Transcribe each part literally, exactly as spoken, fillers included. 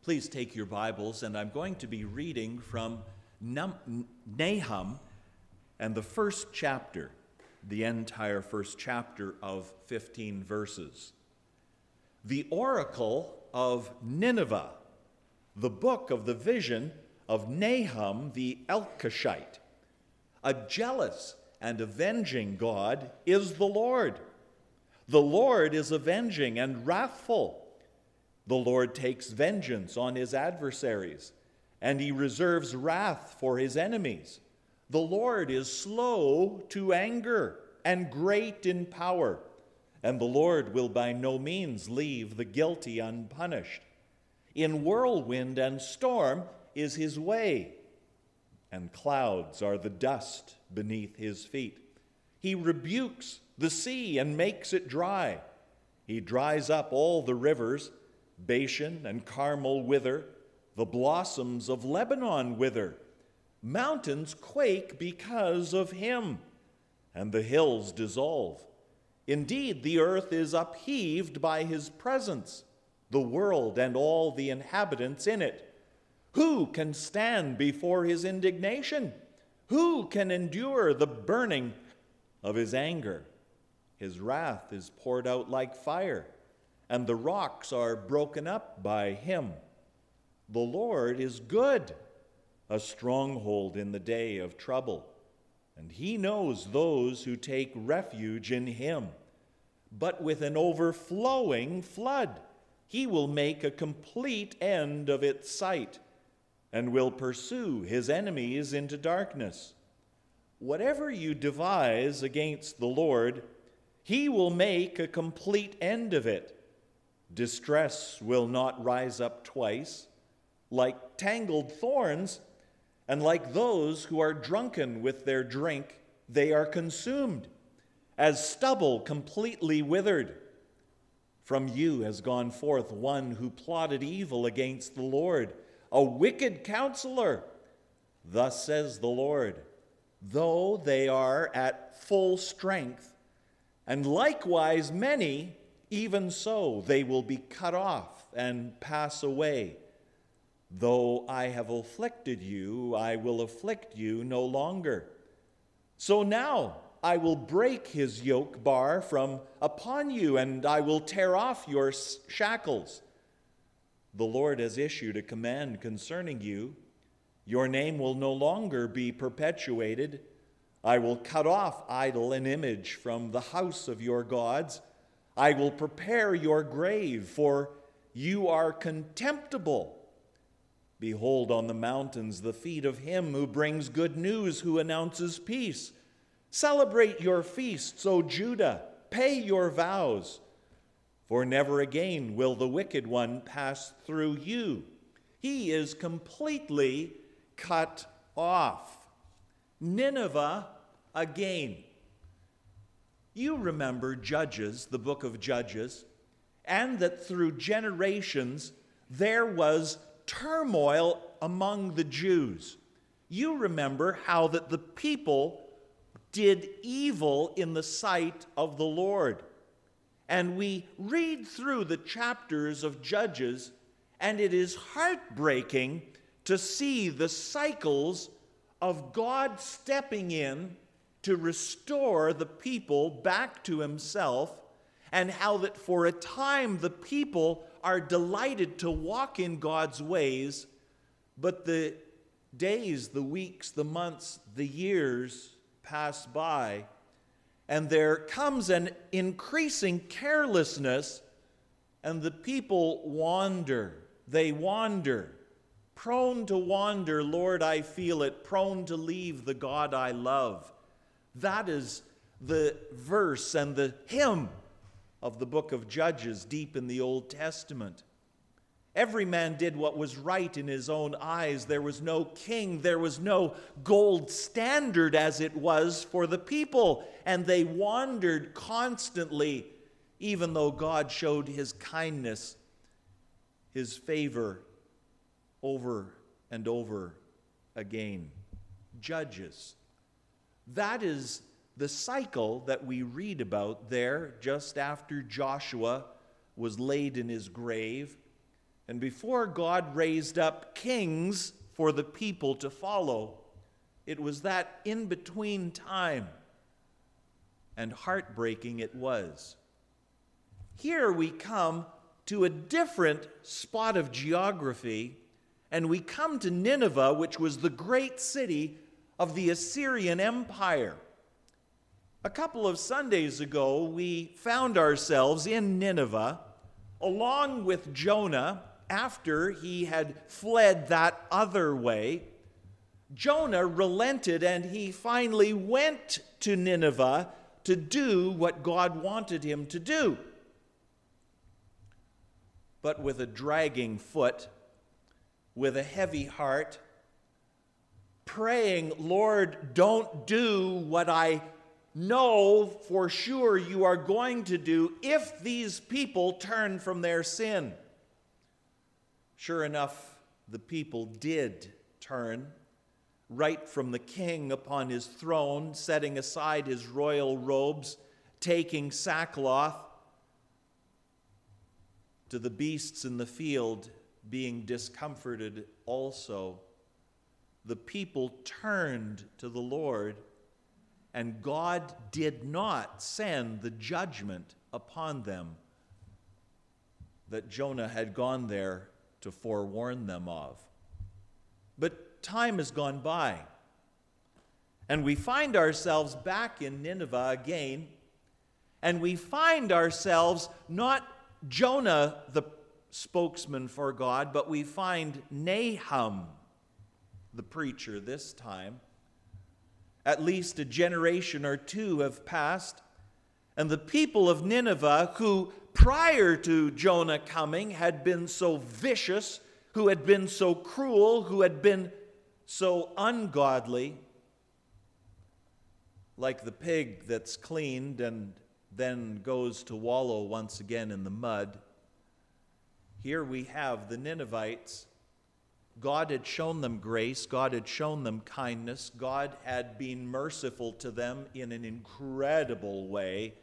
Please take your Bibles, and I'm going to be reading from Nahum and the first chapter, the entire first chapter of fifteen verses. The oracle of Nineveh, the book of the vision of Nahum the Elkoshite. A jealous and avenging God is the Lord. The Lord is avenging and wrathful. The Lord takes vengeance on his adversaries, and he reserves wrath for his enemies. The Lord is slow to anger and great in power, and the Lord will by no means leave the guilty unpunished. In whirlwind and storm is his way, and clouds are the dust beneath his feet. He rebukes the sea and makes it dry. He dries up all the rivers. Bashan and Carmel wither, the blossoms of Lebanon wither. Mountains quake because of him, and the hills dissolve. Indeed, the earth is upheaved by his presence, the world and all the inhabitants in it. Who can stand before his indignation? Who can endure the burning of his anger? His wrath is poured out like fire, and the rocks are broken up by him. The Lord is good, a stronghold in the day of trouble, and he knows those who take refuge in him. But with an overflowing flood, he will make a complete end of its sight, and will pursue his enemies into darkness. Whatever you devise against the Lord, he will make a complete end of it. Distress will not rise up twice, like tangled thorns, and like those who are drunken with their drink, they are consumed, as stubble completely withered. From you has gone forth one who plotted evil against the Lord, a wicked counselor. Thus says the Lord, though they are at full strength, and likewise many, even so they will be cut off and pass away. Though I have afflicted you, I will afflict you no longer. So now I will break his yoke bar from upon you, and I will tear off your shackles. The Lord has issued a command concerning you. Your name will no longer be perpetuated. I will cut off idol and image from the house of your gods. I will prepare your grave, for you are contemptible. Behold on the mountains the feet of him who brings good news, who announces peace. Celebrate your feasts, O Judah, pay your vows, for never again will the wicked one pass through you. He is completely cut off. Nineveh again. You remember Judges, the book of Judges, and that through generations there was turmoil among the Jews. You remember how that the people did evil in the sight of the Lord. And we read through the chapters of Judges, and it is heartbreaking to see the cycles of God stepping in to restore the people back to himself, and how that for a time the people are delighted to walk in God's ways, but the days, the weeks, the months, the years pass by, and there comes an increasing carelessness, and the people wander. They wander. Prone to wander, Lord, I feel it, prone to leave the God I love. That is the verse and the hymn of the book of Judges deep in the Old Testament. Every man did what was right in his own eyes. There was no king. There was no gold standard as it was for the people. And they wandered constantly, even though God showed his kindness, his favor over and over again. Judges. That is the cycle that we read about there just after Joshua was laid in his grave. And before God raised up kings for the people to follow, it was that in-between time, and heartbreaking it was. Here we come to a different spot of geography, and we come to Nineveh, which was the great city of the Assyrian Empire. A couple of Sundays ago, we found ourselves in Nineveh, along with Jonah, after he had fled that other way. Jonah relented, and he finally went to Nineveh to do what God wanted him to do. But with a dragging foot, with a heavy heart, praying, Lord, don't do what I know for sure you are going to do if these people turn from their sin. Sure enough, the people did turn, right from the king upon his throne, setting aside his royal robes, taking sackcloth, to the beasts in the field being discomforted also. The people turned to the Lord, and God did not send the judgment upon them that Jonah had gone there to forewarn them of. But time has gone by, and we find ourselves back in Nineveh again, and we find ourselves not Jonah, the spokesman for God, but we find Nahum, the preacher this time. At least a generation or two have passed, and the people of Nineveh, who prior to Jonah coming had been so vicious, who had been so cruel, who had been so ungodly, like the pig that's cleaned and then goes to wallow once again in the mud. Here we have the Ninevites. God had shown them grace. God had shown them kindness. God had been merciful to them in an incredible way.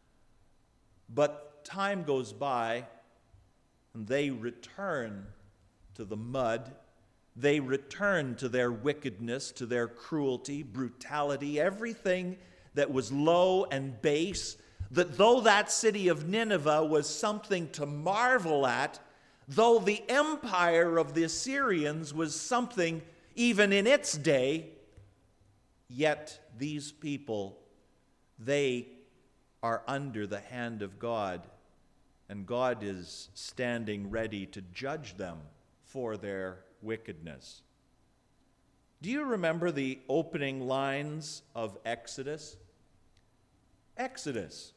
But time goes by, and they return to the mud. They return to their wickedness, to their cruelty, brutality, everything that was low and base. That though that city of Nineveh was something to marvel at, though the empire of the Assyrians was something even in its day, yet these people, they are under the hand of God, and God is standing ready to judge them for their wickedness. Do you remember the opening lines of Exodus? Exodus.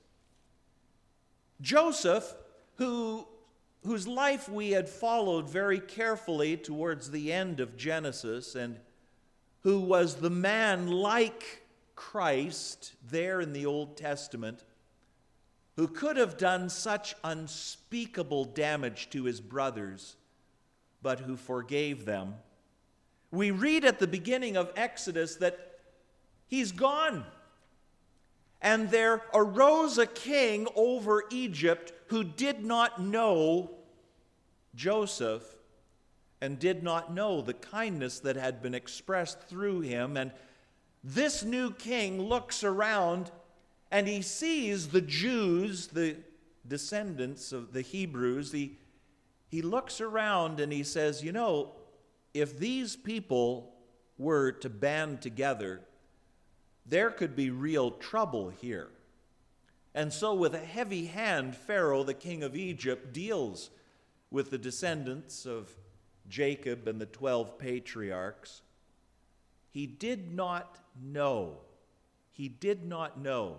Joseph, who, whose life we had followed very carefully towards the end of Genesis, and who was the man like Christ there in the Old Testament, who could have done such unspeakable damage to his brothers, but who forgave them. We read at the beginning of Exodus that he's gone. And there arose a king over Egypt who did not know Joseph and did not know the kindness that had been expressed through him. And this new king looks around and he sees the Jews, the descendants of the Hebrews. He, he looks around and he says, you know, if these people were to band together, there could be real trouble here. And so with a heavy hand, Pharaoh, the king of Egypt, deals with the descendants of Jacob and the twelve patriarchs. He did not know. He did not know.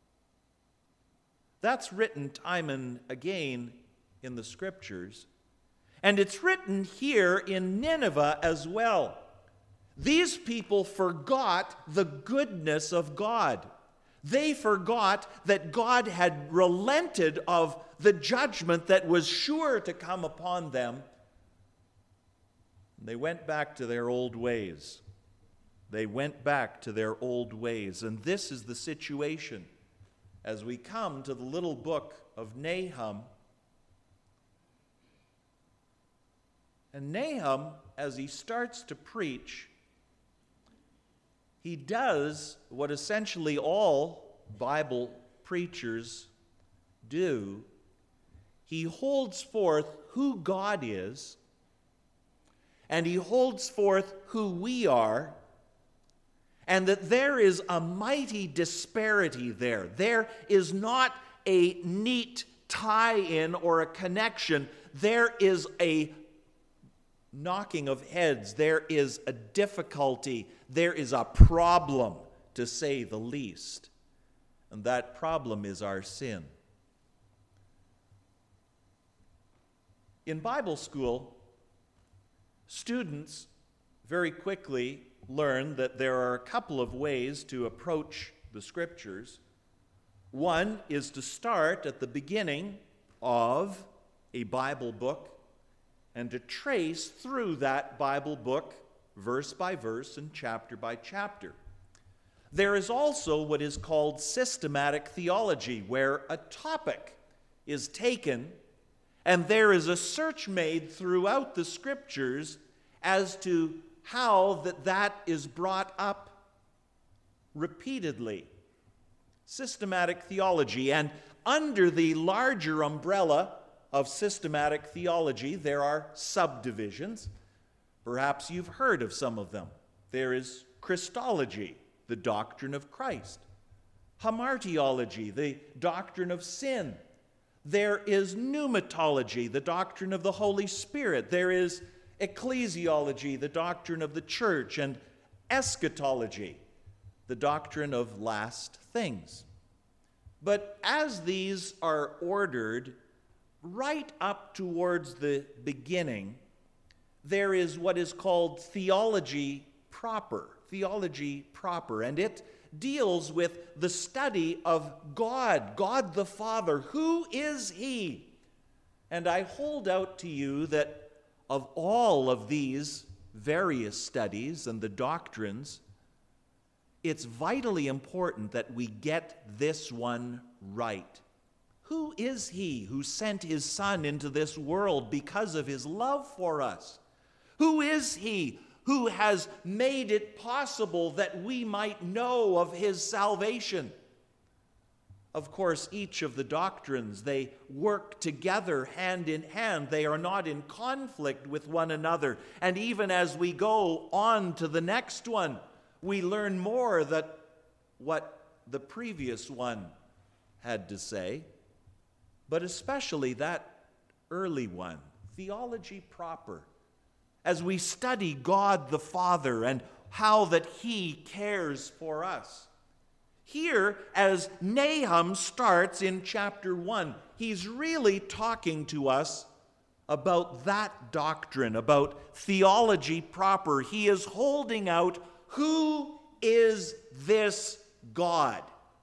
That's written time and again in the scriptures. And it's written here in Nineveh as well. These people forgot the goodness of God. They forgot that God had relented of the judgment that was sure to come upon them. They went back to their old ways. They went back to their old ways. And this is the situation as we come to the little book of Nahum. And Nahum, as he starts to preach, he does what essentially all Bible preachers do. He holds forth who God is, and he holds forth who we are, and that there is a mighty disparity there. There is not a neat tie-in or a connection. There is a knocking of heads. There is a difficulty. There is a problem, to say the least. And that problem is our sin. In Bible school, students very quickly learn that there are a couple of ways to approach the Scriptures. One is to start at the beginning of a Bible book and to trace through that Bible book verse by verse and chapter by chapter. There is also what is called systematic theology, where a topic is taken and there is a search made throughout the Scriptures as to how that, that is brought up repeatedly. Systematic theology. And under the larger umbrella of systematic theology, there are subdivisions. Perhaps you've heard of some of them. There is Christology, the doctrine of Christ. Hamartiology, the doctrine of sin. There is pneumatology, the doctrine of the Holy Spirit. There is ecclesiology, the doctrine of the church. And eschatology, the doctrine of last things. But as these are ordered right up towards the beginning, there is what is called theology proper. Theology proper. And it deals with the study of God, God the Father. Who is He? And I hold out to you that of all of these various studies and the doctrines, it's vitally important that we get this one right. Who is He who sent His Son into this world because of His love for us? Who is He who has made it possible that we might know of His salvation? Of course, each of the doctrines, they work together hand in hand. They are not in conflict with one another. And even as we go on to the next one, we learn more that what the previous one had to say, but especially that early one, theology proper. As we study God the Father and how that He cares for us. Here, as Nahum starts in chapter one, he's really talking to us about that doctrine, about theology proper. He is holding out, who is this God?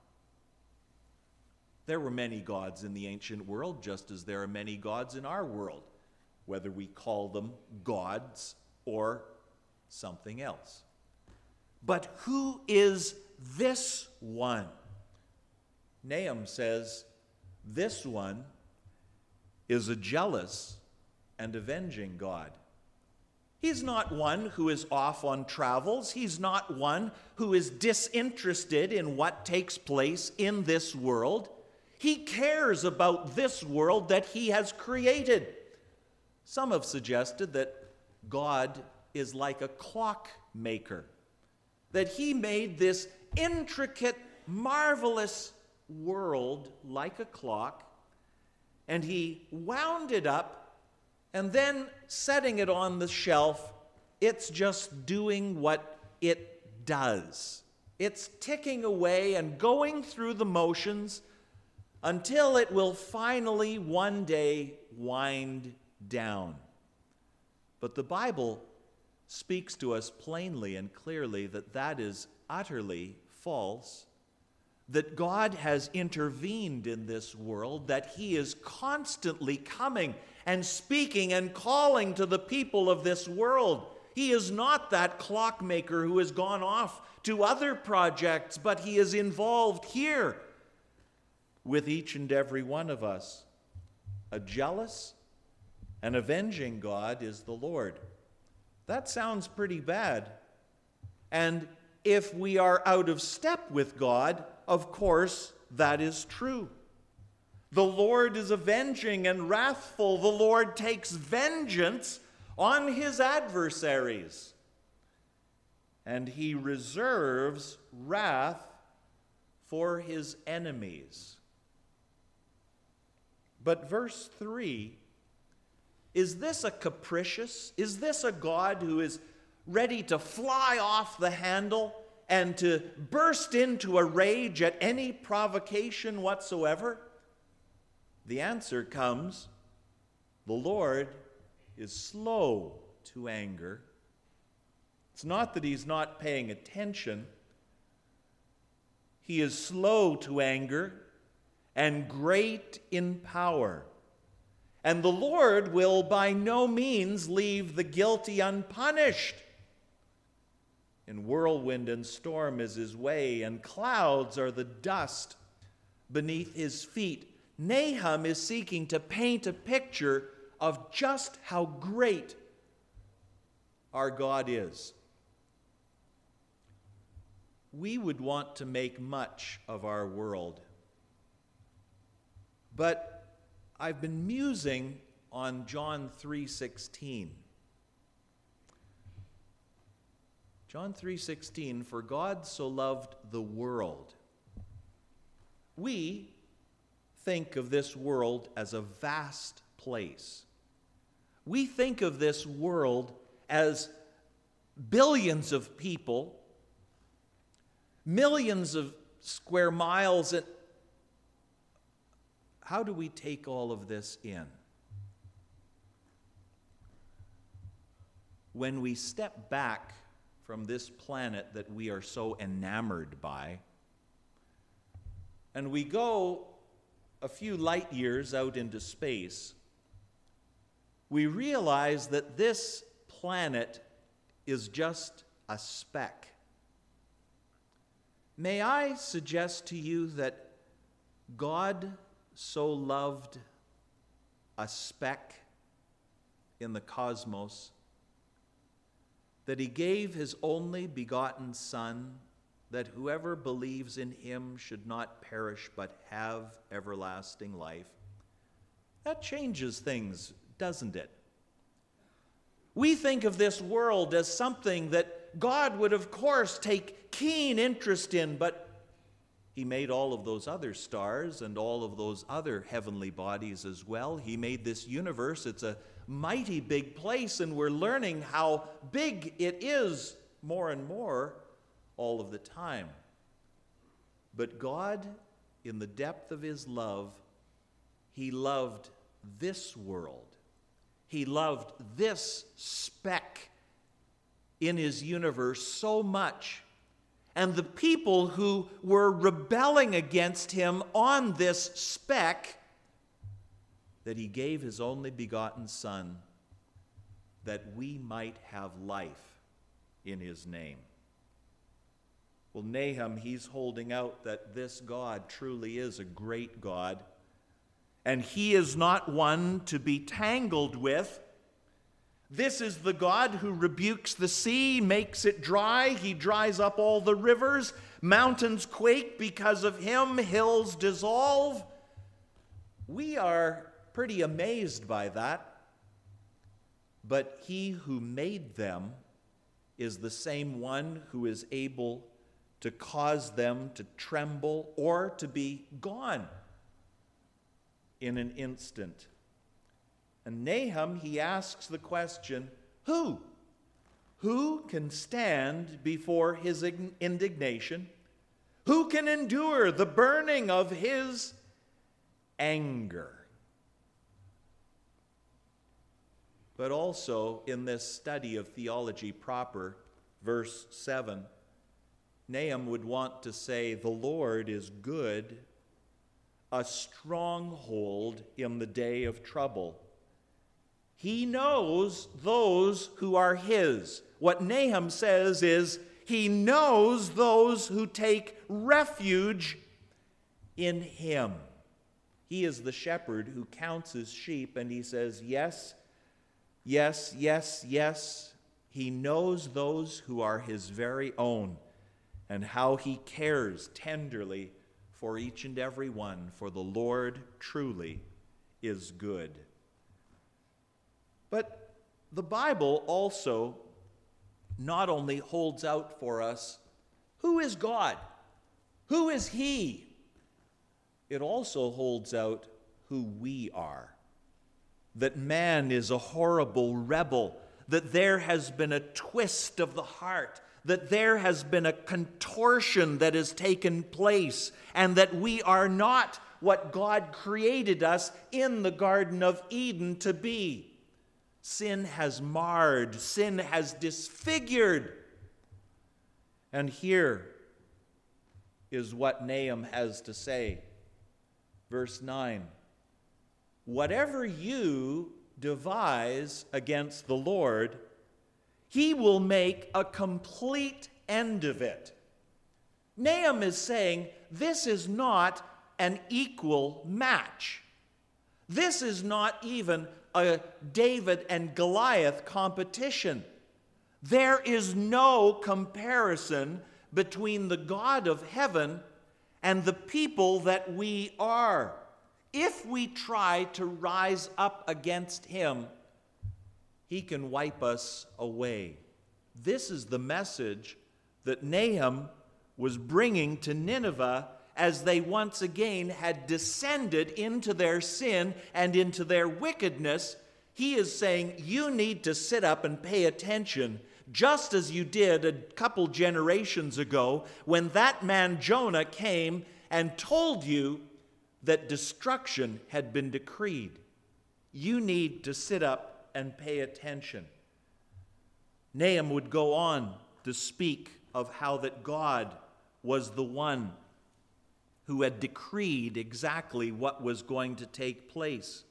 There were many gods in the ancient world, just as there are many gods in our world, whether we call them gods or something else. But who is this one? Nahum says, this one is a jealous and avenging God. He's not one who is off on travels. He's not one who is disinterested in what takes place in this world. He cares about this world that He has created. Some have suggested that God is like a clockmaker, that He made this intricate, marvelous world like a clock, and He wound it up, and then setting it on the shelf, it's just doing what it does. It's ticking away and going through the motions until it will finally one day wind down. But the Bible speaks to us plainly and clearly that that is utterly false, that God has intervened in this world, that He is constantly coming and speaking and calling to the people of this world. He is not that clockmaker who has gone off to other projects, but He is involved here with each and every one of us. A jealous An avenging God is the Lord. That sounds pretty bad. And if we are out of step with God, of course, that is true. The Lord is avenging and wrathful. The Lord takes vengeance on his adversaries. And he reserves wrath for his enemies. But verse three, is this a capricious? Is this a God who is ready to fly off the handle and to burst into a rage at any provocation whatsoever? The answer comes, the Lord is slow to anger. It's not that he's not paying attention. He is slow to anger and great in power. And the Lord will by no means leave the guilty unpunished. In whirlwind and storm is his way, and clouds are the dust beneath his feet. Nahum is seeking to paint a picture of just how great our God is. We would want to make much of our world, but I've been musing on John three sixteen. John three sixteen, for God so loved the world. We think of this world as a vast place. We think of this world as billions of people, millions of square miles. And how do we take all of this in? When we step back from this planet that we are so enamored by, and we go a few light years out into space, we realize that this planet is just a speck. May I suggest to you that God so loved a speck in the cosmos that he gave his only begotten Son, that whoever believes in him should not perish but have everlasting life. That changes things, doesn't it? We think of this world as something that God would, of course, take keen interest in, but he made all of those other stars and all of those other heavenly bodies as well. He made this universe. It's a mighty big place, and we're learning how big it is more and more all of the time. But God, in the depth of his love, he loved this world. He loved this speck in his universe so much. And the people who were rebelling against him on this speck, that he gave his only begotten Son, that we might have life in his name. Well, Nahum, he's holding out that this God truly is a great God, and he is not one to be tangled with. This is the God who rebukes the sea, makes it dry. He dries up all the rivers. Mountains quake because of him. Hills dissolve. We are pretty amazed by that. But he who made them is the same one who is able to cause them to tremble or to be gone in an instant. And Nahum, he asks the question, who? Who can stand before his indignation? Who can endure the burning of his anger? But also in this study of theology proper, verse seven, Nahum would want to say, the Lord is good, a stronghold in the day of trouble. He knows those who are his. What Nahum says is, he knows those who take refuge in him. He is the shepherd who counts his sheep, and he says, yes, Yes, yes, yes, he knows those who are his very own, and how he cares tenderly for each and every one, for the Lord truly is good. But the Bible also not only holds out for us who is God, who is he, it also holds out who we are. That man is a horrible rebel, that there has been a twist of the heart, that there has been a contortion that has taken place, and that we are not what God created us in the Garden of Eden to be. Sin has marred, sin has disfigured. And here is what Nahum has to say. Verse nine. Whatever you devise against the Lord, he will make a complete end of it. Nahum is saying this is not an equal match. This is not even a David and Goliath competition. There is no comparison between the God of heaven and the people that we are. If we try to rise up against him, he can wipe us away. This is the message that Nahum was bringing to Nineveh as they once again had descended into their sin and into their wickedness. He is saying, you need to sit up and pay attention, just as you did a couple generations ago when that man Jonah came and told you that destruction had been decreed. You need to sit up and pay attention. Nahum would go on to speak of how that God was the one who had decreed exactly what was going to take place.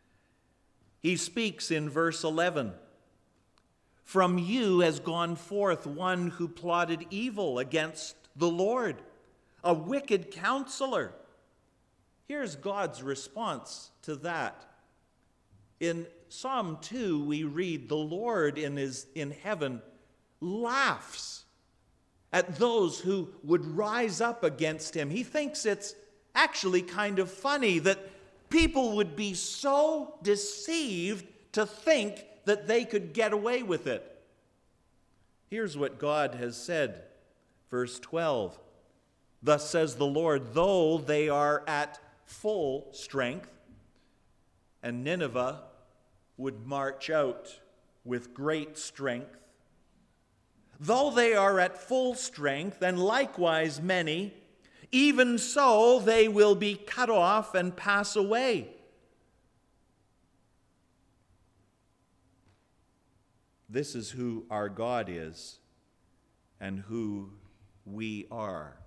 He speaks in verse eleven, "From you has gone forth one who plotted evil against the Lord, a wicked counselor." Here's God's response to that. In Psalm two, we read, the Lord in, his, in heaven laughs at those who would rise up against him. He thinks it's actually kind of funny that people would be so deceived to think that they could get away with it. Here's what God has said, verse twelve. "Thus says the Lord, though they are at full strength," and Nineveh would march out with great strength, "though they are at full strength, and likewise many, even so they will be cut off and pass away." This is who our God is and who we are.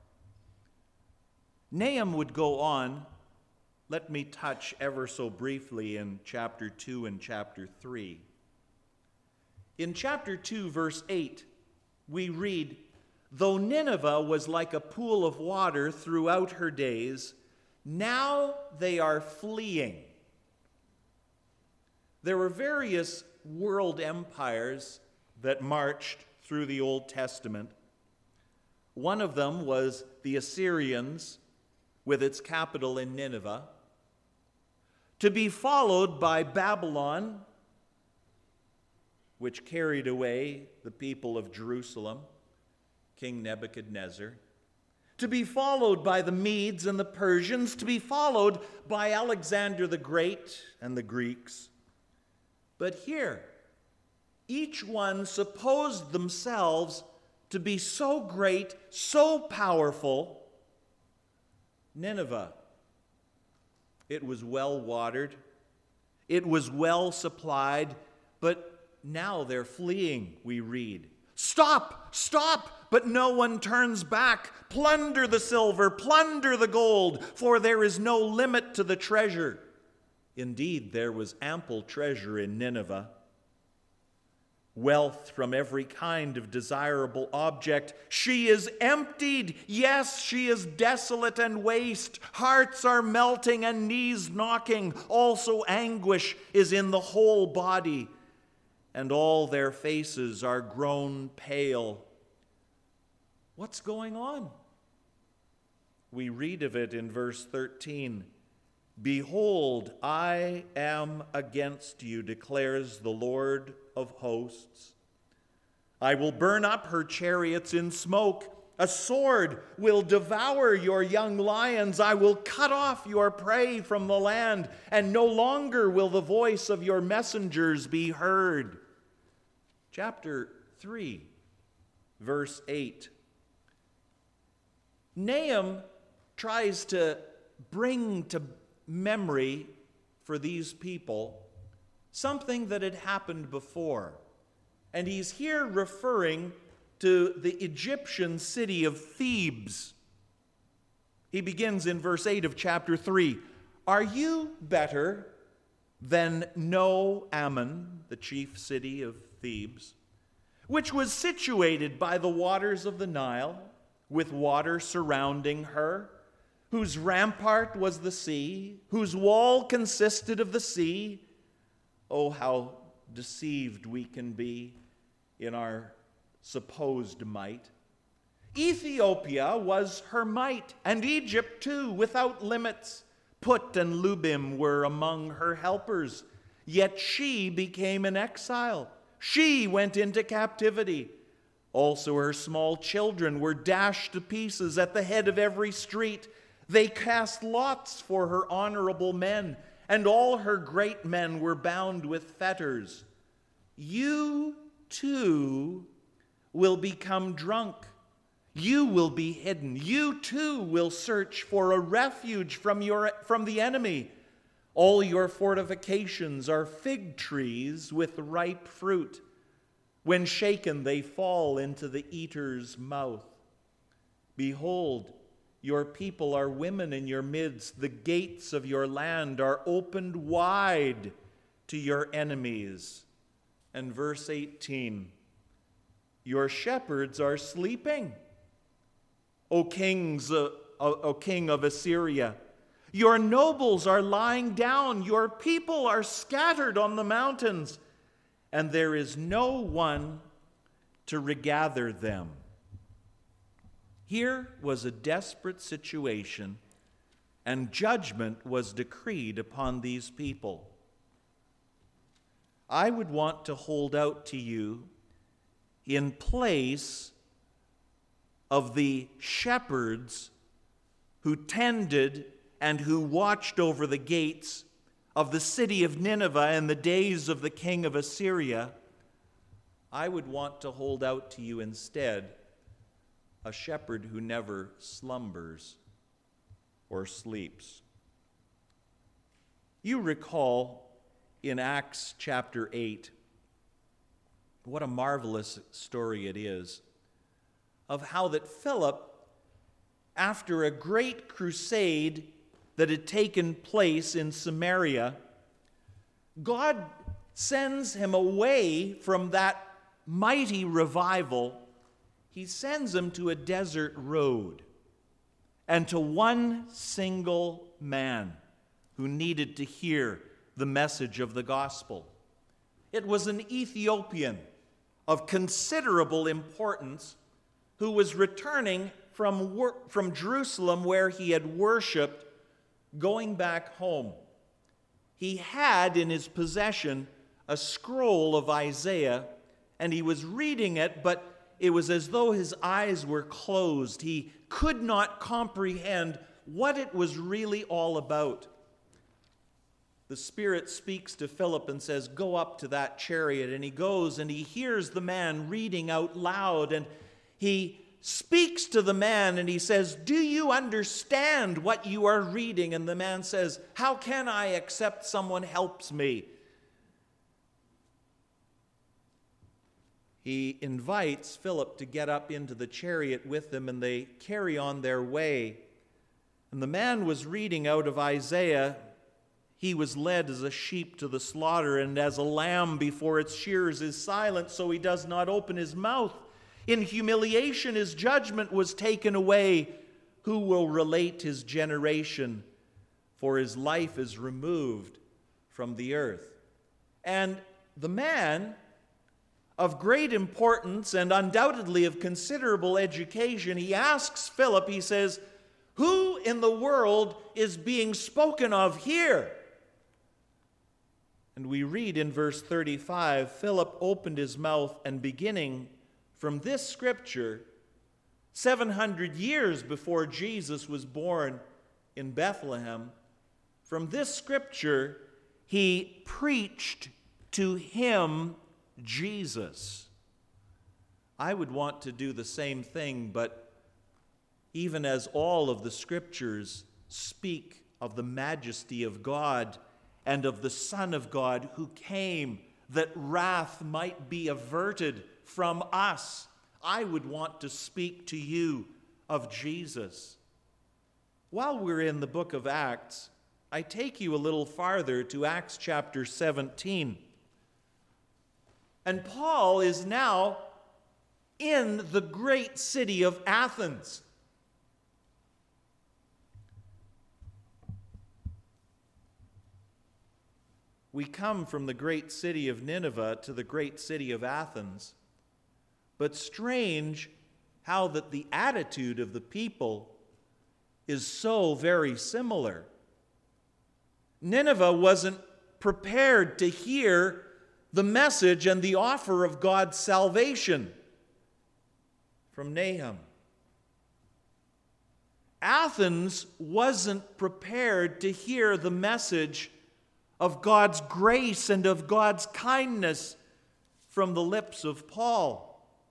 Nahum would go on. Let me touch ever so briefly in chapter two and chapter three. In chapter two, verse eight, we read, "Though Nineveh was like a pool of water throughout her days, now they are fleeing." There were various world empires that marched through the Old Testament. One of them was the Assyrians, with its capital in Nineveh, to be followed by Babylon, which carried away the people of Jerusalem, King Nebuchadnezzar, to be followed by the Medes and the Persians, to be followed by Alexander the Great and the Greeks. But here, each one supposed themselves to be so great, so powerful. Nineveh, it was well watered, it was well supplied, but now they're fleeing, we read. "Stop, stop," but no one turns back. "Plunder the silver, plunder the gold, for there is no limit to the treasure." Indeed, there was ample treasure in Nineveh. Wealth from every kind of desirable object. She is emptied. Yes, she is desolate and waste. Hearts are melting and knees knocking. Also anguish is in the whole body. and all their faces are grown pale. What's going on? We read of it in verse thirteen. Behold, I am against you, declares the Lord of hosts. I will burn up her chariots in smoke. A sword will devour your young lions. I will cut off your prey from the land, and no longer will the voice of your messengers be heard. Chapter three, verse eight. Nahum tries to bring to memory for these people something that had happened before. And he's here referring to the Egyptian city of Thebes. He begins in verse eight of chapter three. Are you better than No Ammon, the chief city of Thebes, which was situated by the waters of the Nile, with water surrounding her, whose rampart was the sea, whose wall consisted of the sea? Oh, how deceived we can be in our supposed might. Ethiopia was her might, and Egypt too, without limits. Put and Lubim were among her helpers, yet she became an exile. She went into captivity. Also her small children were dashed to pieces at the head of every street. They cast lots for her honorable men, and all her great men were bound with fetters. You too will become drunk. You will be hidden. You too will search for a refuge from your from the enemy. All your fortifications are fig trees with ripe fruit. When shaken, they fall into the eater's mouth. Behold, your people are women in your midst. The gates of your land are opened wide to your enemies. And verse eighteen, your shepherds are sleeping, O kings, uh, o, o king of Assyria. Your nobles are lying down. Your people are scattered on the mountains, and there is no one to regather them. Here was a desperate situation, and judgment was decreed upon these people. I would want to hold out to you, in place of the shepherds who tended and who watched over the gates of the city of Nineveh in the days of the king of Assyria, I would want to hold out to you instead a shepherd who never slumbers or sleeps. You recall in Acts chapter eight, what a marvelous story it is of how that Philip, after a great crusade that had taken place in Samaria, God sends him away from that mighty revival. He sends him to a desert road and to one single man who needed to hear the message of the gospel. It was an Ethiopian of considerable importance who was returning from, wor- from Jerusalem, where he had worshiped, going back home. He had in his possession a scroll of Isaiah, and he was reading it, but it was as though his eyes were closed. He could not comprehend what it was really all about. The Spirit speaks to Philip and says, go up to that chariot. And he goes and he hears the man reading out loud. And he speaks to the man and he says, do you understand what you are reading? And the man says, how can I except someone helps me? He invites Philip to get up into the chariot with him, and they carry on their way. And the man was reading out of Isaiah. He was led as a sheep to the slaughter, and as a lamb before its shearers is silent, so he does not open his mouth. In humiliation his judgment was taken away. Who will relate his generation? For his life is removed from the earth. And the man of great importance and undoubtedly of considerable education, he asks Philip, he says, "Who in the world is being spoken of here?" And we read in verse thirty-five, Philip opened his mouth, and beginning from this scripture, seven hundred years before Jesus was born in Bethlehem, from this scripture, he preached to him Jesus. I would want to do the same thing, but even as all of the scriptures speak of the majesty of God and of the Son of God who came that wrath might be averted from us, I would want to speak to you of Jesus. While we're in the book of Acts, I take you a little farther to Acts chapter seventeen. And Paul is now in the great city of Athens. We come from the great city of Nineveh to the great city of Athens. But strange how that the attitude of the people is so very similar. Nineveh wasn't prepared to hear the message and the offer of God's salvation from Nahum. Athens wasn't prepared to hear the message of God's grace and of God's kindness from the lips of Paul.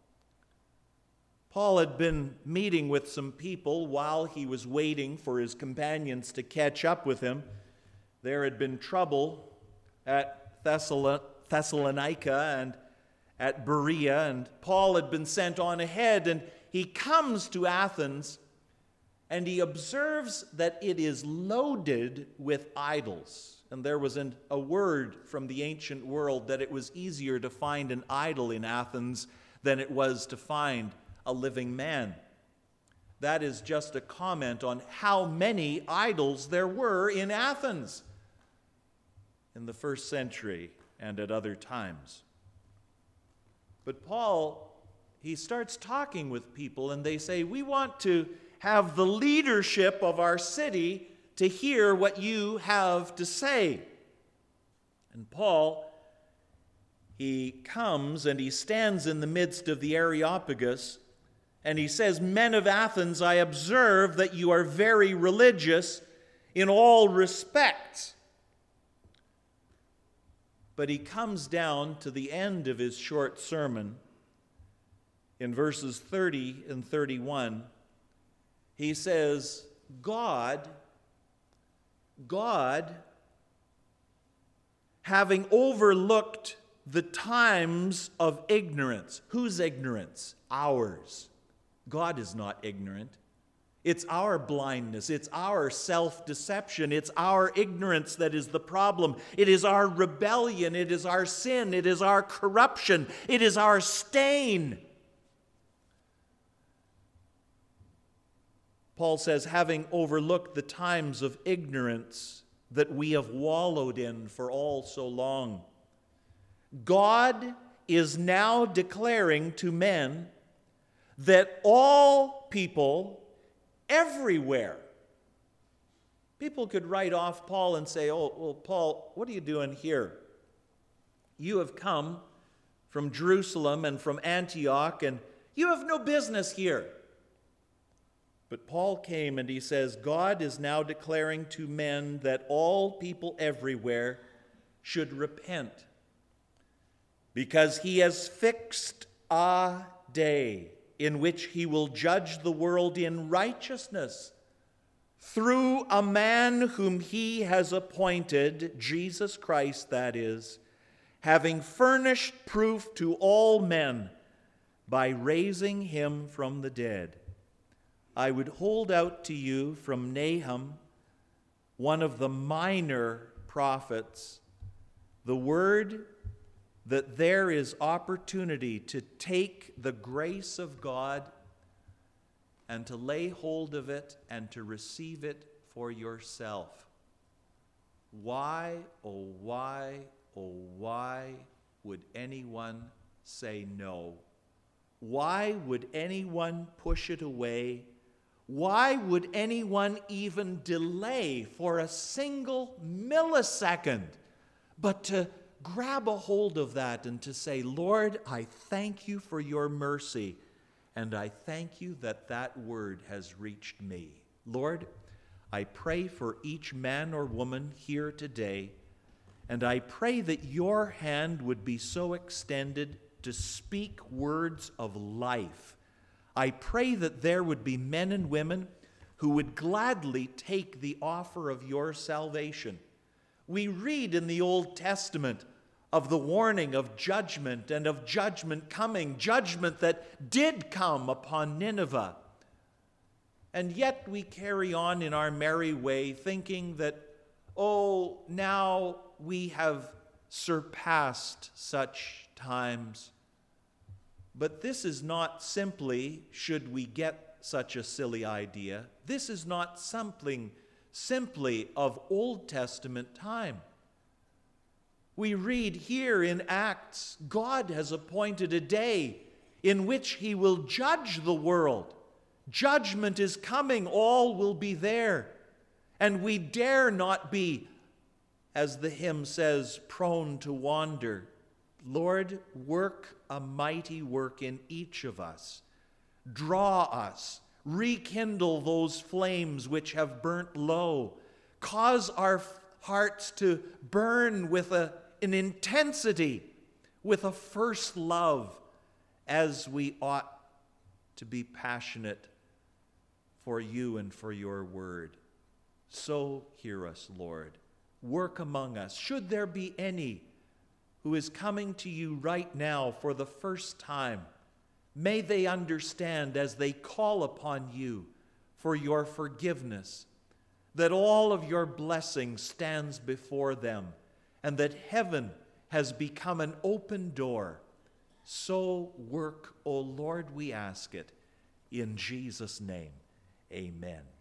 Paul had been meeting with some people while he was waiting for his companions to catch up with him. There had been trouble at Thessalonica and at Berea, and Paul had been sent on ahead, and he comes to Athens, and he observes that it is loaded with idols. And there was an, a word from the ancient world that it was easier to find an idol in Athens than it was to find a living man. That is just a comment on how many idols there were in Athens in the first century and at other times. But Paul, he starts talking with people, and they say, "We want to have the leadership of our city to hear what you have to say." And Paul, he comes and he stands in the midst of the Areopagus, and he says, "Men of Athens, I observe that you are very religious in all respects." But he comes down to the end of his short sermon. In verses thirty and thirty-one, he says, God, God, having overlooked the times of ignorance. Whose ignorance? Ours. God is not ignorant. It's our blindness. It's our self-deception. It's our ignorance that is the problem. It is our rebellion. It is our sin. It is our corruption. It is our stain. Paul says, having overlooked the times of ignorance that we have wallowed in for all so long, God is now declaring to men that all people everywhere. People could write off Paul and say, "Oh, well, Paul, what are you doing here? You have come from Jerusalem and from Antioch, and you have no business here." But Paul came and he says, God is now declaring to men that all people everywhere should repent, because he has fixed a day in which he will judge the world in righteousness through a man whom he has appointed, Jesus Christ, that is, having furnished proof to all men by raising him from the dead. I would hold out to you from Nahum, one of the minor prophets, the word that there is opportunity to take the grace of God and to lay hold of it and to receive it for yourself. Why, oh why, oh why would anyone say no? Why would anyone push it away? Why would anyone even delay for a single millisecond but to grab a hold of that and to say, Lord, I thank you for your mercy, and I thank you that that word has reached me. Lord, I pray for each man or woman here today, and I pray that your hand would be so extended to speak words of life. I pray that there would be men and women who would gladly take the offer of your salvation. We read in the Old Testament of the warning of judgment and of judgment coming, judgment that did come upon Nineveh. And yet we carry on in our merry way thinking that, oh, now we have surpassed such times. But this is not simply, should we get such a silly idea, this is not something simply of Old Testament time. We read here in Acts, God has appointed a day in which he will judge the world. Judgment is coming, all will be there. And we dare not be, as the hymn says, prone to wander. Lord, work a mighty work in each of us. Draw us, rekindle those flames which have burnt low. Cause our hearts to burn with a, an intensity, with a first love, as we ought to be passionate for you and for your word. So hear us, Lord. Work among us. Should there be any who is coming to you right now for the first time, may they understand as they call upon you for your forgiveness, that all of your blessing stands before them, and that heaven has become an open door. So work, O Lord, we ask it, in Jesus' name. Amen.